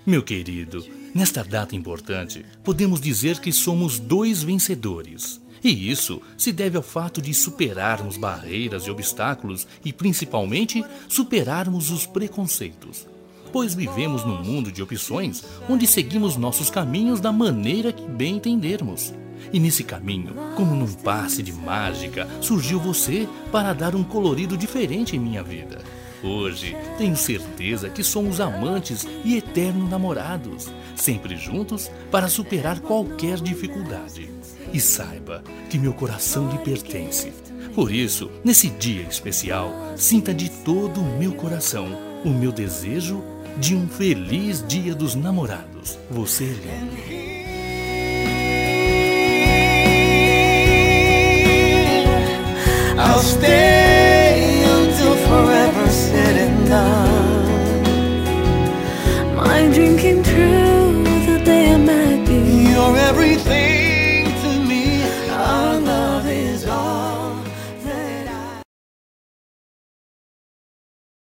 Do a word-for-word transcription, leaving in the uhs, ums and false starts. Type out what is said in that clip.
Meu querido, nesta data importante, podemos dizer que somos dois vencedores. E isso se deve ao fato de superarmos barreiras e obstáculos e, principalmente, superarmos os preconceitos. Pois vivemos num mundo de opções onde seguimos nossos caminhos da maneira que bem entendermos. E nesse caminho, como num passe de mágica, surgiu você para dar um colorido diferente em minha vida. Hoje, tenho certeza que somos amantes e eternos namorados, sempre juntos para superar qualquer dificuldade. E saiba que meu coração lhe pertence. Por isso, nesse dia especial, sinta de todo o meu coração o meu desejo de um feliz Dia dos Namorados. Você é lindo. I'll stay until forever sitting down. My dream came true the day I met you. You're everything